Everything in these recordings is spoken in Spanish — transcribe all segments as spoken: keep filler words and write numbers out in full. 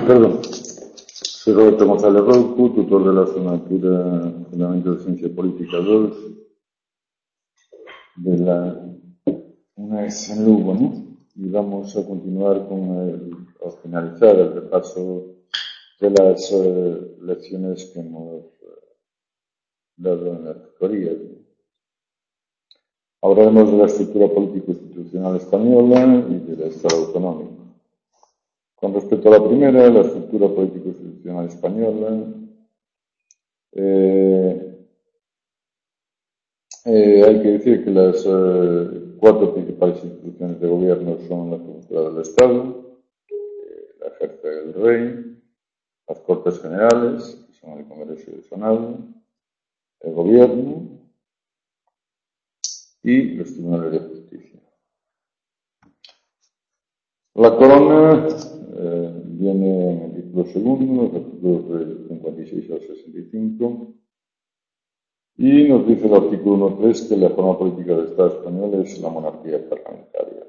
Perdón. Soy Roberto González Rouco, tutor de la asignatura Fundamentos de Ciencia Política dos de la UNES en Lugo, ¿no? Y vamos a continuar con el, a finalizar el repaso de las eh, lecciones que hemos eh, dado en la tutoría. Hablaremos de la estructura político-institucional española y del Estado autonómico. Con respecto a la primera, la estructura político-institucional española, eh, eh, hay que decir que las eh, cuatro principales instituciones de gobierno son la estructura del Estado, eh, la ejerce el Rey, las Cortes Generales, que son el Congreso y el Senado, el Gobierno y los Tribunales de Justicia. La corona eh, viene en el título segundo, los artículos del cincuenta y seis al sesenta y cinco, y nos dice el artículo uno punto tres que la forma política del Estado español es la monarquía parlamentaria.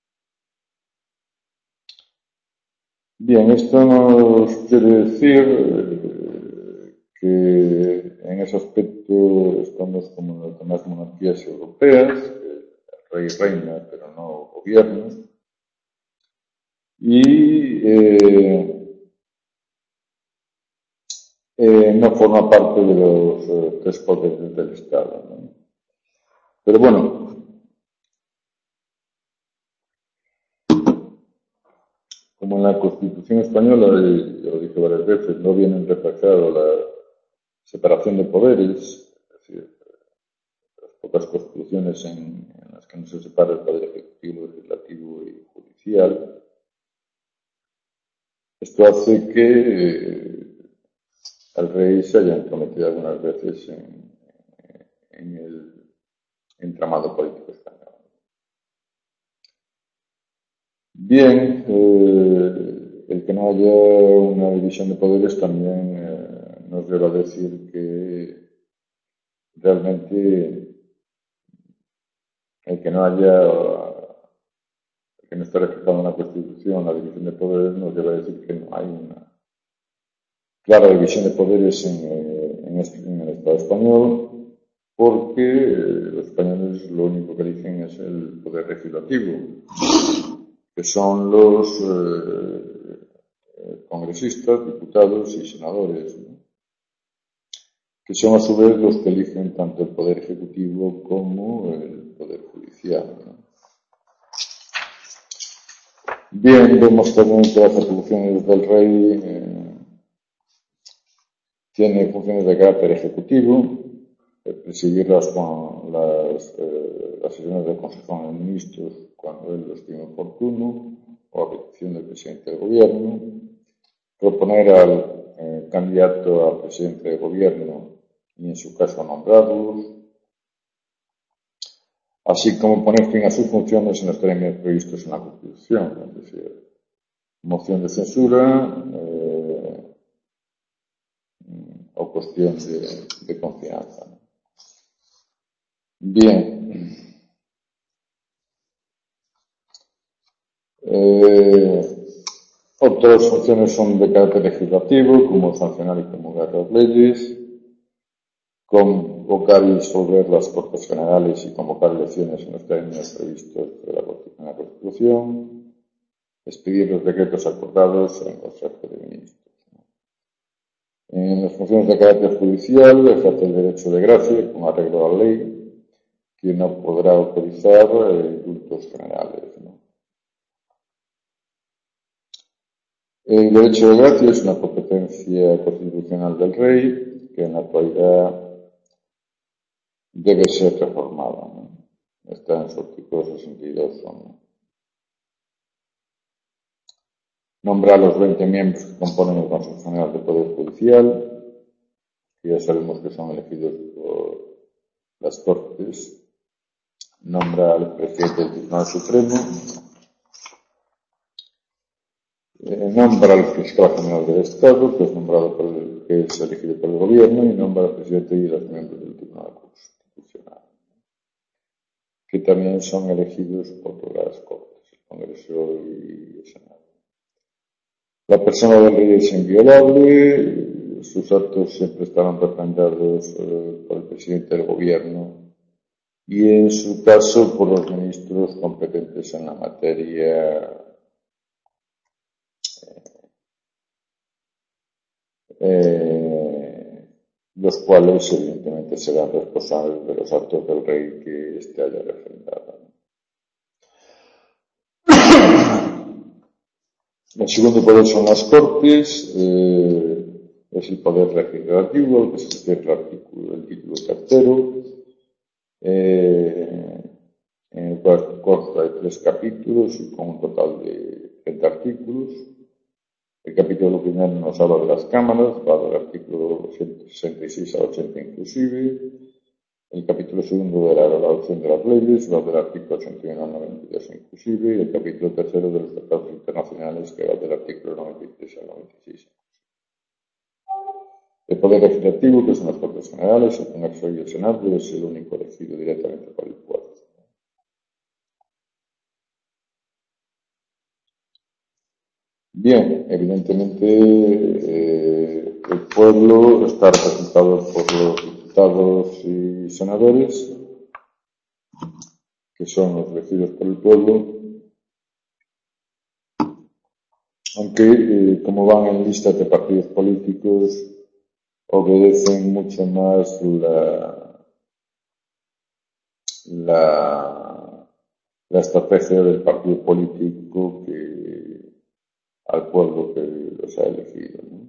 Bien, esto nos quiere decir eh, que en ese aspecto estamos como en las demás monarquías europeas, el rey reina, pero no gobierno, y eh, eh, no forma parte de los eh, tres poderes del Estado, ¿no? Pero bueno, como en la Constitución española, y yo lo dije varias veces, no viene reflejado la separación de poderes, es decir, las pocas constituciones en, en las que no se separa el poder ejecutivo, legislativo y judicial. Esto hace que eh, el rey se haya entrometido algunas veces en, en el entramado político español. Bien, eh, el que no haya una división de poderes también eh, nos lleva a decir que realmente el que no haya, el que no esté reflejado en la Constitución, la división de poderes, nos lleva a decir que no hay una clara división de poderes en, en, este, en el Estado español, porque los españoles lo único que dicen es el poder legislativo, que son los eh, congresistas, diputados y senadores, ¿no? Que son a su vez los que eligen tanto el poder ejecutivo como el poder judicial, ¿no? Bien, vemos también que las atribuciones del rey eh, tiene funciones de carácter ejecutivo, eh, presidir las, las, eh, las sesiones del Consejo de Ministros cuando él lo estime oportuno o a petición del presidente del gobierno, proponer al eh, candidato a presidente del gobierno y en su caso nombrarlos, así como poner fin a sus funciones en los términos previstos en la Constitución, es decir, moción de censura eh, o cuestión de, de confianza. Bien. Eh, otras funciones son de carácter legislativo, como sancionar y promulgar las leyes, convocar y disolver las Cortes Generales y convocar elecciones en los términos previstos de la, en la Constitución, expedir los decretos acordados en el Consejo de Ministros. En las funciones de carácter judicial ejerce el derecho de gracia con arreglo a la ley, que no podrá autorizar eh, indultos generales, ¿no? El derecho de gracia es una competencia constitucional del rey que en la actualidad debe ser reformada, ¿no? Está en su artículo sesenta y dos. ¿No? Nombra a los veinte miembros que componen el Consejo General del Poder Judicial, que ya sabemos que son elegidos por las Cortes. Nombra al presidente del Tribunal Supremo. Eh, nombra al fiscal general del Estado, que es nombrado por el, que es elegido por el gobierno, y nombra al presidente y los miembros del Tribunal Constitucional, que también son elegidos por las Cortes, el Congreso y el Senado. La persona del rey es inviolable, sus actos siempre estarán refrendados eh, por el presidente del gobierno y, en su caso, por los ministros competentes en la materia, eh, los cuales, evidentemente, serán responsables de los actos del rey que éste haya refrendado. El segundo poder son las Cortes, eh, es el poder legislativo, que se refiere al artículo, el título tercero, eh, en el cual consta de tres capítulos y con un total de treinta artículos. El capítulo primero nos habla de las cámaras, va del artículo ciento sesenta y seis al ochenta inclusive. El capítulo segundo de la elaboración de las leyes va del artículo ochenta y uno al noventa y dos inclusive, y el capítulo tercero de los tratados internacionales que va del artículo noventa y tres al noventa y seis. El poder legislativo, que son las Cortes Generales, el Congreso y el Senado, es el único elegido directamente por el pueblo. Bien, evidentemente eh, el pueblo está representado por los diputados y senadores, que son los elegidos por el pueblo, aunque eh, como van en listas de partidos políticos, obedecen mucho más la, la, la estrategia del partido político que al pueblo que los ha elegido, ¿no?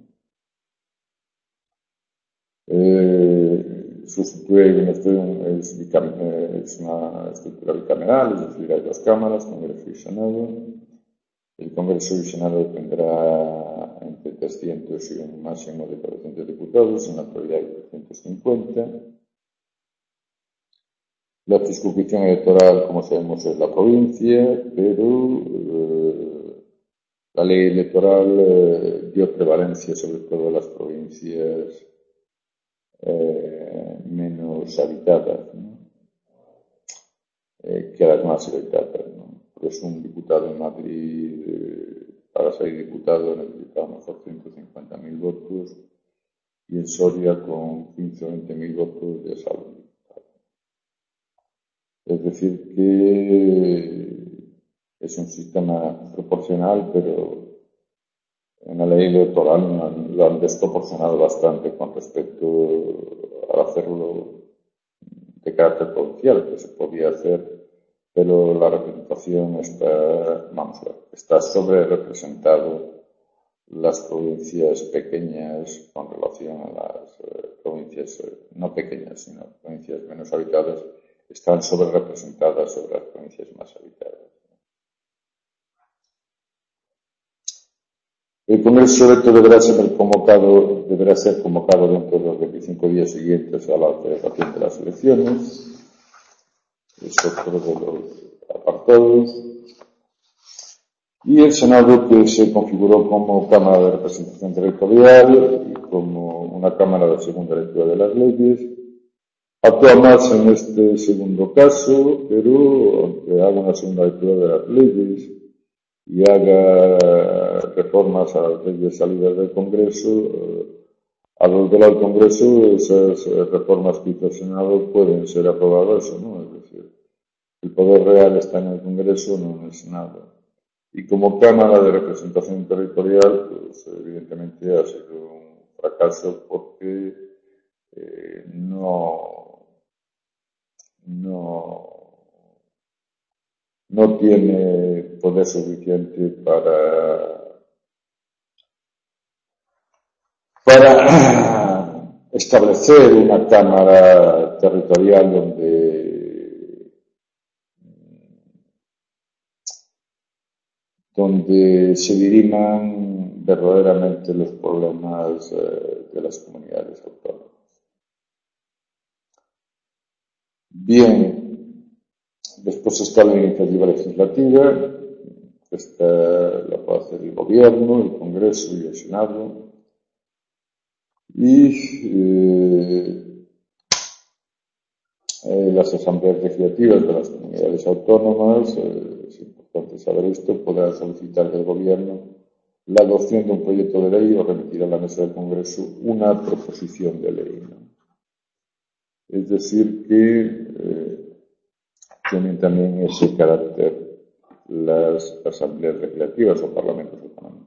Eh, sustituye es, es una estructura bicameral, es decir, hay dos cámaras, Congreso y Senado. El Congreso y Senado tendrá entre trescientos y un máximo de cuatrocientos diputados, en la actualidad hay trescientos cincuenta. La circunscripción electoral, como sabemos, es la provincia, pero eh, la ley electoral eh, dio prevalencia sobre todo a las provincias eh, menos habitadas, ¿no? eh, que a las más habitadas, ¿no? Por eso un diputado en Madrid, eh, para ser diputado, necesitaba mejor ciento cincuenta mil votos, y en Soria con quince o veinte mil votos ya sale. Es decir, que es un sistema proporcional, pero en la ley electoral lo han desproporcionado bastante con respecto a hacerlo de carácter provincial, que se podía hacer, pero la representación está, vamos a ver, está sobre representado las provincias pequeñas con relación a las eh, provincias, eh, no pequeñas, sino provincias menos habitadas, están sobre representadas sobre las provincias más habitadas. El Congreso electo deberá ser convocado, deberá ser convocado dentro de los veinticinco días siguientes a la celebración de las elecciones. Es otro de los apartados. Y el Senado, que se configuró como Cámara de Representación Territorial y como una Cámara de segunda lectura de las leyes, actúa más en este segundo caso, pero aunque haga una segunda lectura de las leyes y haga reformas a las leyes salidas del Congreso, al volver al Congreso esas reformas que hizo el Senado pueden ser aprobadas o no, es decir, el poder real está en el Congreso, no en el Senado. Y como Cámara de Representación Territorial, pues evidentemente ha sido un fracaso porque eh, no, no no tiene poder suficiente para, para establecer una cámara territorial donde, donde se diriman verdaderamente los problemas eh, de las comunidades autónomas. Bien. Después está la iniciativa legislativa, que está, la puede hacer el Gobierno, el Congreso y el Senado. Y eh, eh, las asambleas legislativas de las comunidades autónomas, eh, es importante saber esto, podrán solicitar del Gobierno la adopción de un proyecto de ley o remitir a la mesa del Congreso una proposición de ley, ¿no? Es decir, que eh, tienen también ese carácter las asambleas legislativas o parlamentos autonómicos.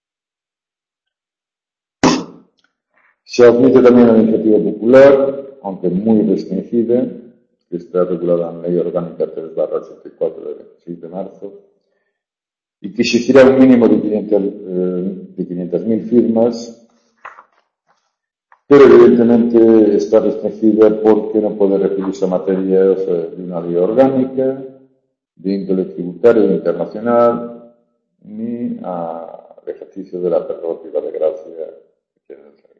Se admite también la iniciativa popular, aunque muy restringida, que está regulada en la Ley Orgánica tres barra ochenta y cuatro del veintiséis de marzo, y que exigirá un mínimo de quinientas mil firmas, pero evidentemente está restringida porque no puede referirse a materias de una ley orgánica, de índole tributario internacional, ni al ejercicio de la prerrogativa de gracia que tiene el rey.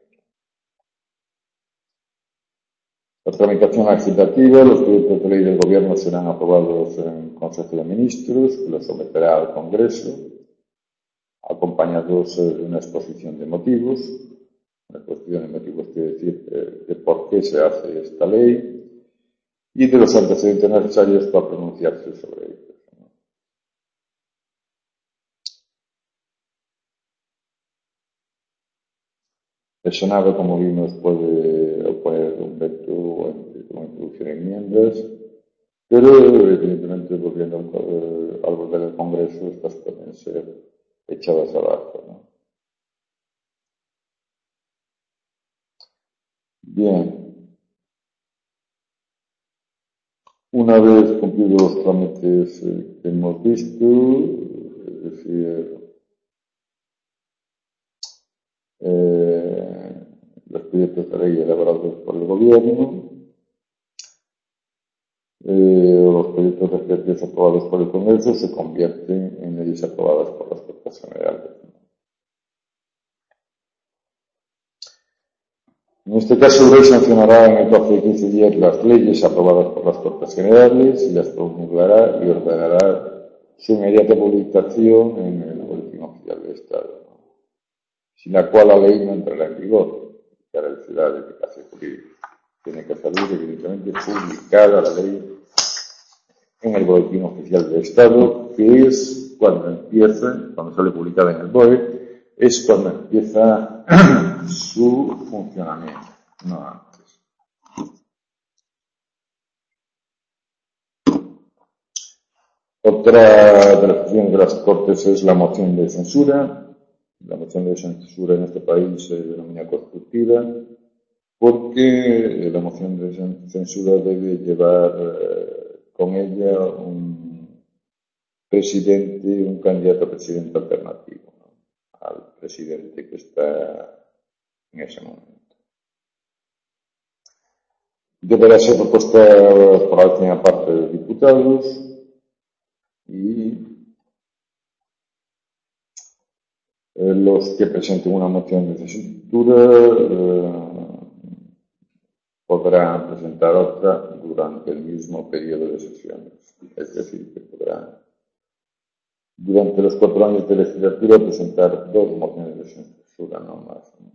La tramitación legislativa, los proyectos de ley del Gobierno serán aprobados en Consejo de Ministros, que los someterá al Congreso, acompañados de una exposición de motivos. Una exposición de motivos quiere decir eh, de por qué se hace esta ley y de los antecedentes necesarios para pronunciarse sobre ellos. El Senado, como vimos, puede oponer un veto o introducir enmiendas, pero evidentemente, volviendo al, al orden del Congreso, estas pueden ser echadas abajo, ¿no? Bien. Una vez cumplidos los trámites eh, que hemos visto, es decir, eh, los proyectos de ley elaborados por el Gobierno, eh, o los proyectos legislativos aprobados por el Congreso se convierten en leyes aprobadas por las Cortes Generales. En este caso, el Rey sancionará en el plazo de quince días las leyes aprobadas por las Cortes Generales y las promulgará y ordenará su inmediata publicación en el Boletín Oficial del Estado, ¿no? Sin la cual la ley no entrará en vigor, carecerá de eficacia jurídica. Tiene que salir, evidentemente, publicada la ley en el Boletín Oficial del Estado, que es cuando empieza, cuando sale publicada en el B O E, es cuando empieza su funcionamiento, no antes. Otra de las funciones de las Cortes es la moción de censura. La moción de censura en este país se denomina constructiva porque la moción de censura debe llevar eh, con ella un presidente, un candidato a presidente alternativo, ¿no?, al presidente que está en ese momento. Deberá ser propuesta por la última parte de diputados y eh, los que presenten una moción de censura eh, podrán presentar otra durante el mismo periodo de sesiones. Es decir, que podrán, durante los cuatro años de legislatura, presentar dos mociones de censura, no más, ¿no?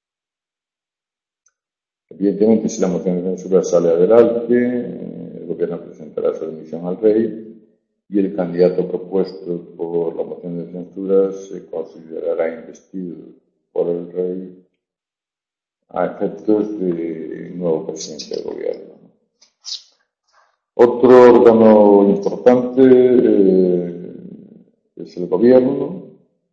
Evidentemente, si la moción de censura sale adelante, el Gobierno presentará su dimisión al Rey y el candidato propuesto por la moción de censura se considerará investido por el Rey a efectos de nuevo presidente del Gobierno. Otro órgano importante eh, es el Gobierno.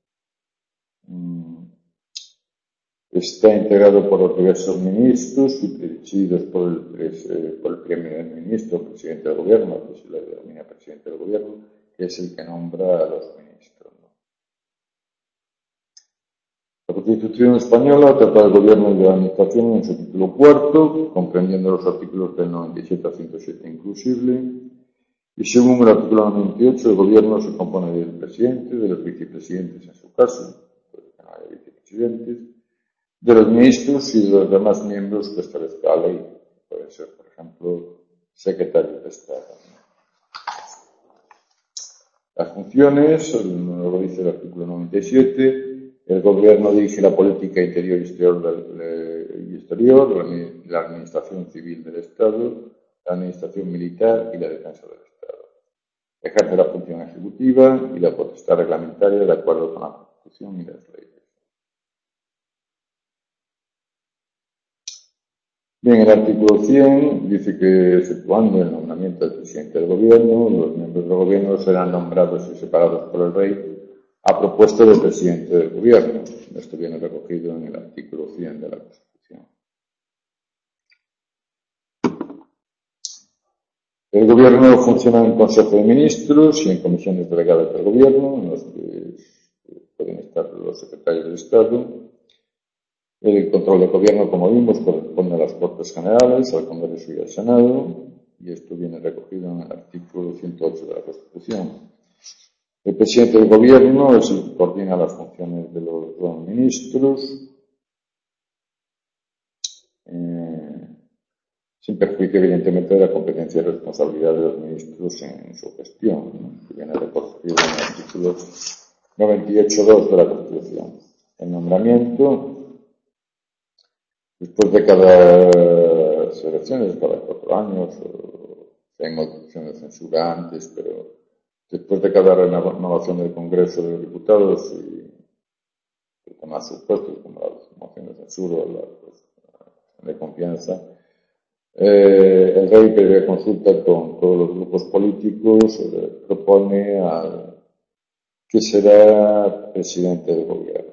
Está integrado por los diversos ministros y presididos por el, eh, por el primer ministro, presidente del Gobierno, que se le denomina presidente del Gobierno, que es el que nombra a los ministros, ¿no? La Constitución española trata del Gobierno y de la Administración en su título cuarto, comprendiendo los artículos del noventa y siete a ciento siete inclusive, y según el artículo noventa y ocho, el Gobierno se compone del presidente, de los vicepresidentes en su caso, porque no hay vicepresidentes, de los ministros y de los demás miembros que establezca la ley. Puede ser, por ejemplo, secretario de Estado. Las funciones, lo dice el artículo noventa y siete, el Gobierno dirige la política interior y exterior, la administración civil del Estado, la administración militar y la defensa del Estado. Ejerce la función ejecutiva y la potestad reglamentaria de acuerdo con la Constitución y las leyes. Bien, el artículo cien dice que, exceptuando el nombramiento del presidente del gobierno, los miembros del gobierno serán nombrados y separados por el rey a propuesta del presidente del gobierno. Esto viene recogido en el artículo cien de la Constitución. El gobierno funciona en Consejo de Ministros y en comisiones delegadas del gobierno, en los que pueden estar los secretarios de Estado. El control del gobierno, como vimos, corresponde a las Cortes Generales, al Congreso y al Senado, y esto viene recogido en el artículo ciento ocho de la Constitución. El presidente del gobierno es el que coordina las funciones de los dos ministros, eh, sin perjuicio, evidentemente, de la competencia y responsabilidad de los ministros en, en su gestión, ¿no? Que viene recogido en el artículo noventa y ocho punto dos de la Constitución. El nombramiento, después de cada elecciones, cada cuatro años, o hay moción de censura antes, pero después de cada renovación del Congreso de los Diputados y demás supuestos, como la moción de censura o la pues, de confianza, eh, el rey, previa consulta con todos los grupos políticos, eh, propone al que será presidente del gobierno.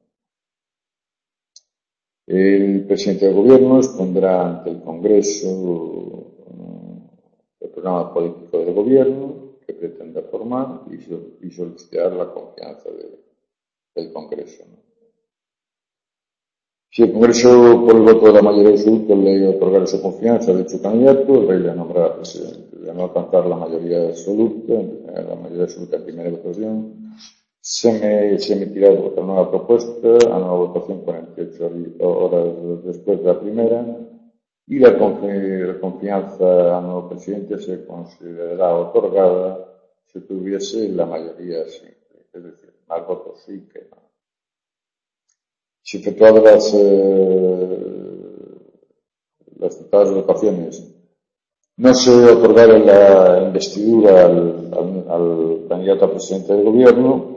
El presidente del gobierno expondrá ante el Congreso el programa político del gobierno que pretende formar y solicitar la confianza de, del Congreso, ¿no? Si el Congreso, por el voto de la mayoría absoluta, le otorgar esa confianza a dicho candidato, el rey le nombrará presidente. De no alcanzar la mayoría absoluta, la mayoría absoluta en primera votación, se, me, se emitirá otra nueva propuesta a nueva votación cuarenta y ocho horas después de la primera, y la, la confianza al nuevo presidente se considerará otorgada si tuviese la mayoría simple, es decir, más votos sí que no. Si efectuadas las, eh, las citadas votaciones no se otorgara la investidura al, al, al candidato a presidente del gobierno,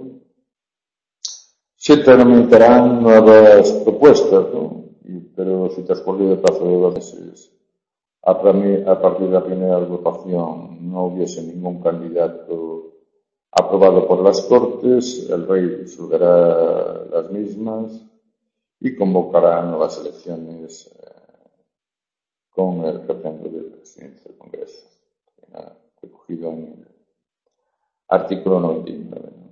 se tramitarán nuevas propuestas, ¿no? Y, pero si transcurrido el plazo de dos meses, a, a partir de la primera votación no hubiese ningún candidato aprobado por las Cortes, el rey disolverá las mismas y convocará nuevas elecciones eh, con el referendo del presidente del Congreso, recogido en el artículo noventa y nueve. ¿No?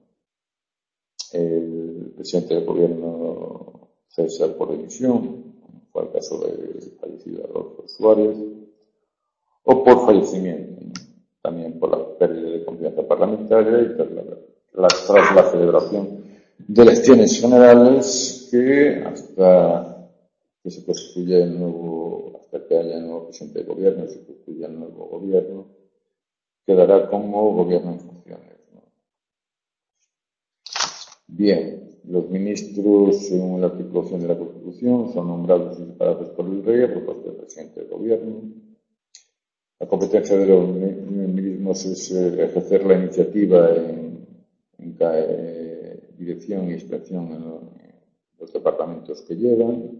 El presidente del gobierno cesa por dimisión, fue el caso del fallecido Adolfo Suárez, o por fallecimiento, ¿no? También por la pérdida de confianza parlamentaria y tras la, la, tras la celebración de elecciones generales que hasta que se constituya el nuevo, hasta que haya el nuevo presidente de gobierno y se constituya el nuevo gobierno, quedará como gobierno en funciones, ¿no? Bien, los ministros, según la artículo cien de la Constitución, son nombrados y separados por el rey a propuesta del presidente del gobierno. La competencia de los mismos es ejercer la iniciativa en, en eh, dirección y inspección en los, en los departamentos que llevan.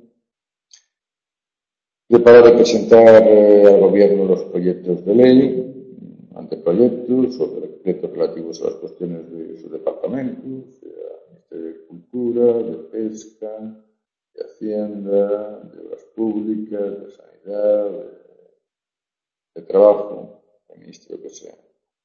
Preparar y presentar eh, al gobierno los proyectos de ley, anteproyectos o decretos relativos a las cuestiones de sus departamentos, de Cultura, de Pesca, de Hacienda, de Obras Públicas, de Sanidad, de, de Trabajo, el ministro que sea.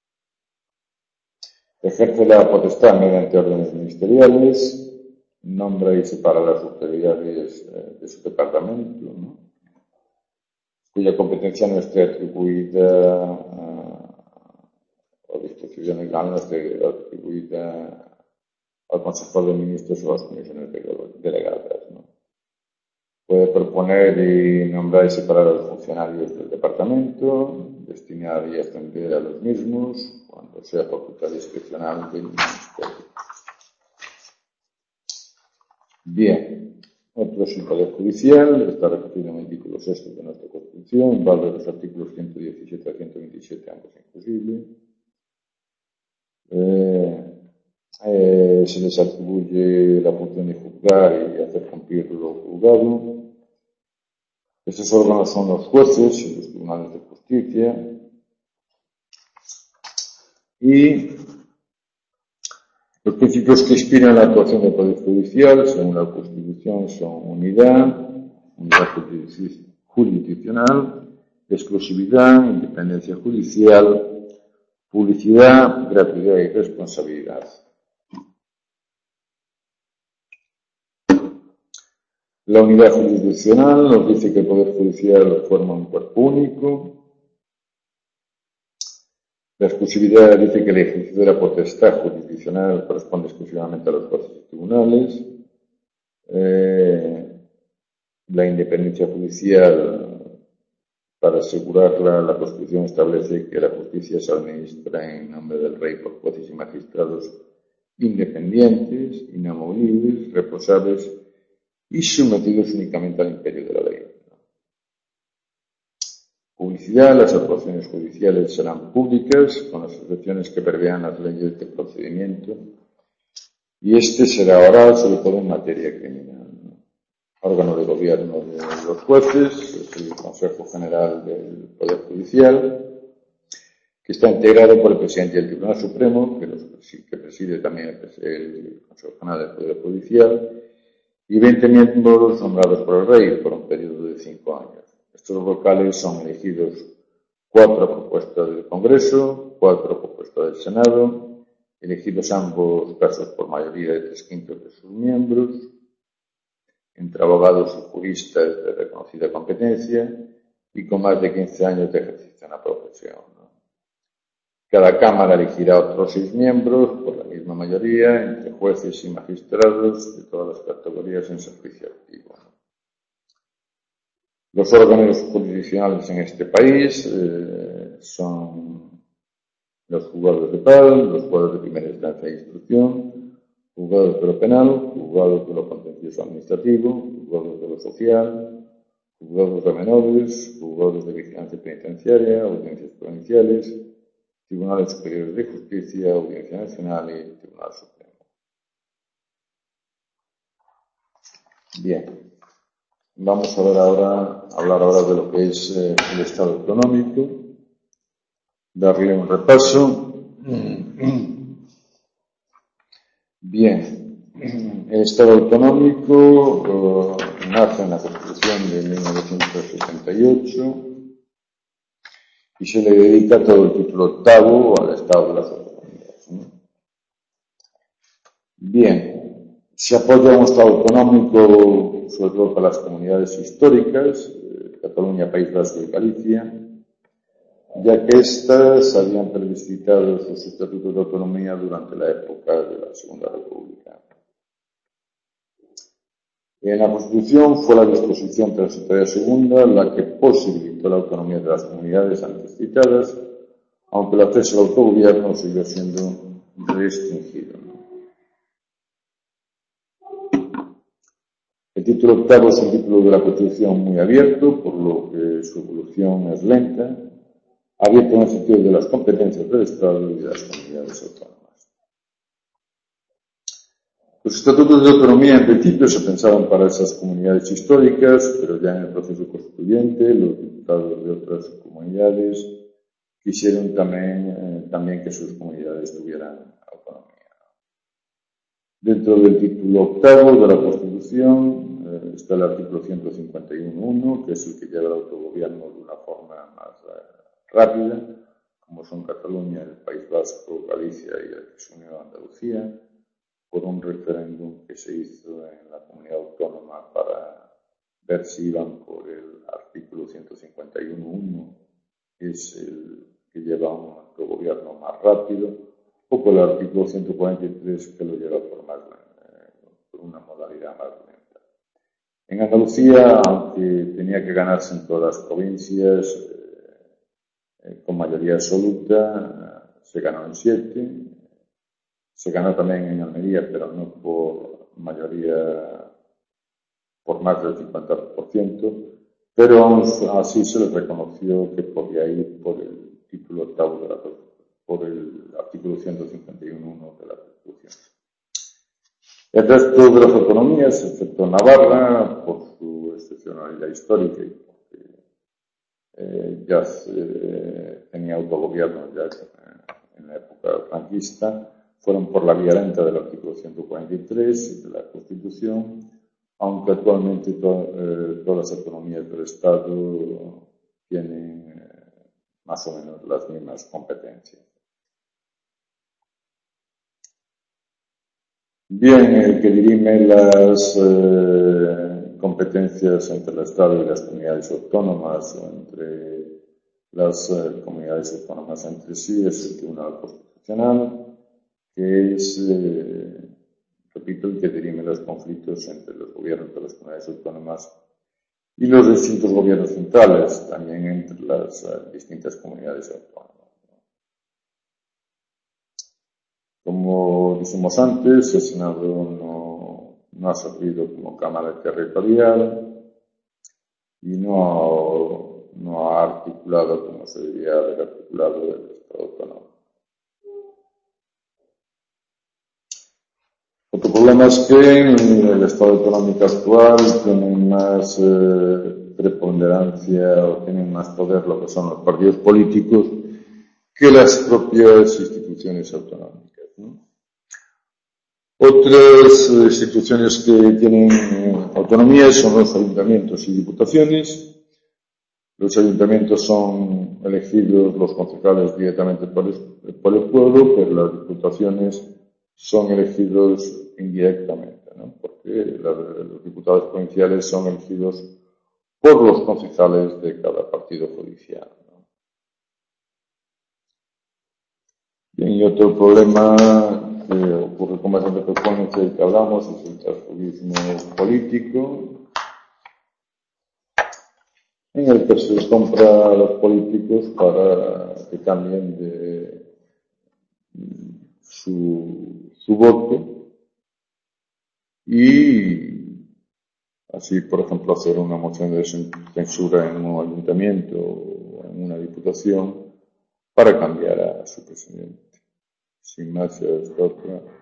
Ejerce la potestad mediante órdenes ministeriales, nombra y separa las autoridades eh, de su departamento, ¿no? Cuya competencia no esté atribuida uh, o disposición legal no esté atribuida al Consejo de Ministros o a las comisiones delegadas, ¿no? Puede proponer y nombrar y separar a los funcionarios del departamento, destinar y extender a los mismos, cuando sea facultad discrecional del Ministerio. Bien, otro es el Poder Judicial, está recogido en el artículo sexto de nuestra Constitución, vale los artículos ciento diecisiete a ciento veintisiete, ambos inclusive. Eh, eh, se les atribuye la función de juzgar y hacer cumplir lo juzgado. Estos órganos son los jueces y los tribunales de justicia. Y los principios que inspiran la actuación del Poder Judicial, según la Constitución, son unidad, unidad jurisdiccional, exclusividad, independencia judicial, publicidad, gratuidad y responsabilidad. La unidad jurisdiccional nos dice que el Poder Judicial forma un cuerpo único. La exclusividad dice que el ejercicio de la potestad jurisdiccional corresponde exclusivamente a los jueces y tribunales. Eh, la independencia judicial, para asegurarla, la Constitución establece que la justicia se administra en nombre del Rey por jueces y magistrados independientes, inamovibles, responsables y sometidos únicamente al imperio de la ley. Publicidad: las actuaciones judiciales serán públicas, con las excepciones que prevean las leyes de procedimiento, y este será oral, sobre todo en materia criminal. Órgano de gobierno de los jueces es el Consejo General del Poder Judicial, que está integrado por el presidente del Tribunal Supremo, que, los, que preside también el, el Consejo General del Poder Judicial, y veinte miembros nombrados por el Rey por un periodo de cinco años. Estos vocales son elegidos cuatro a propuesta del Congreso, cuatro a propuesta del Senado, elegidos ambos casos por mayoría de tres quintos de sus miembros, entre abogados y juristas de reconocida competencia y con más de quince años de ejercicio en la profesión, ¿no? Cada Cámara elegirá otros seis miembros por la misma mayoría, entre jueces y magistrados de todas las categorías en servicio activo, ¿no? Los órganos jurisdiccionales en este país eh, son los juzgados de paz, los juzgados de primera instancia e instrucción, juzgados de lo penal, juzgados de lo contencioso administrativo, juzgados de lo social, juzgados de menores, juzgados de vigilancia penitenciaria, audiencias provinciales, tribunales superiores de justicia, Audiencia Nacional y Tribunal Supremo. Bien. Vamos a ver ahora, hablar ahora de lo que es eh, el Estado autonómico, darle un repaso. Bien, el Estado autonómico eh, nace en la Constitución de mil novecientos setenta y ocho y se le dedica todo el título octavo al Estado de las autonomías, ¿no? Bien, se apoya un Estado autonómico sobre todo para las comunidades históricas, eh, Cataluña, País Vasco y Galicia, ya que éstas habían plebiscitado sus estatutos de autonomía durante la época de la Segunda República. En la Constitución fue la disposición transitoria segunda la que posibilitó la autonomía de las comunidades antes citadas, aunque el acceso al autogobierno siguió siendo restringido. El título octavo es un título de la Constitución muy abierto, por lo que su evolución es lenta, abierto en el sentido de las competencias del Estado y de las comunidades autónomas. Los estatutos de autonomía en principio se pensaban para esas comunidades históricas, pero ya en el proceso constituyente los diputados de otras comunidades quisieron también, eh, también que sus comunidades tuvieran autonomía. Dentro del título octavo de la Constitución eh, está el artículo ciento cincuenta y uno punto uno, que es el que lleva el autogobierno de una forma más eh, rápida, como son Cataluña, el País Vasco, Galicia y el que se unió a Andalucía, por un referéndum que se hizo en la comunidad autónoma para ver si iban por el artículo ciento cincuenta y uno punto uno, que es el que lleva un autogobierno más rápido, o por el artículo ciento cuarenta y tres, que lo lleva por, más, eh, por una modalidad más lenta. En Andalucía, aunque tenía que ganarse en todas las provincias eh, eh, con mayoría absoluta, eh, se ganó en siete, se ganó también en Almería, pero no por mayoría, por más del cincuenta por ciento, pero aún así se le reconoció que podía ir por el título octavo de la Constitución, por el artículo ciento cincuenta y uno punto uno de la Constitución. El resto de las autonomías, excepto Navarra, por su excepcionalidad histórica y porque eh, ya se, eh, tenía autogobierno ya en la época franquista, fueron por la vía lenta del artículo ciento cuarenta y tres de la Constitución, aunque actualmente to, eh, todas las autonomías del Estado tienen eh, más o menos las mismas competencias. Bien, el que dirime las eh, competencias entre el Estado y las comunidades autónomas o entre las eh, comunidades autónomas entre sí es el Tribunal Constitucional, que es, eh, repito, el que dirime los conflictos entre los gobiernos de las comunidades autónomas y los distintos gobiernos centrales, también entre las uh, distintas comunidades autónomas. Como dijimos antes, el Senado no, no ha servido como Cámara Territorial y no, no ha articulado como se debería haber articulado el Estado autónomo. Otro problema es que el Estado autonómico actual tiene más eh, preponderancia o tienen más poder lo que son los partidos políticos que las propias instituciones autonómicas, ¿no? Otras eh, instituciones que tienen eh, autonomía son los ayuntamientos y diputaciones. Los ayuntamientos son elegidos los concejales directamente por el, por el pueblo, pero las diputaciones son elegidos indirectamente, ¿no? Porque la, los diputados provinciales son elegidos por los concejales de cada partido judicial, ¿no? Bien, y otro problema que ocurre con bastante frecuencia y que hablamos es el transfugismo político, en el que se les compra a los políticos para que cambien de su, su voto y así, por ejemplo, hacer una moción de censura en un ayuntamiento o en una diputación para cambiar a su presidente. Sin más, esta otra.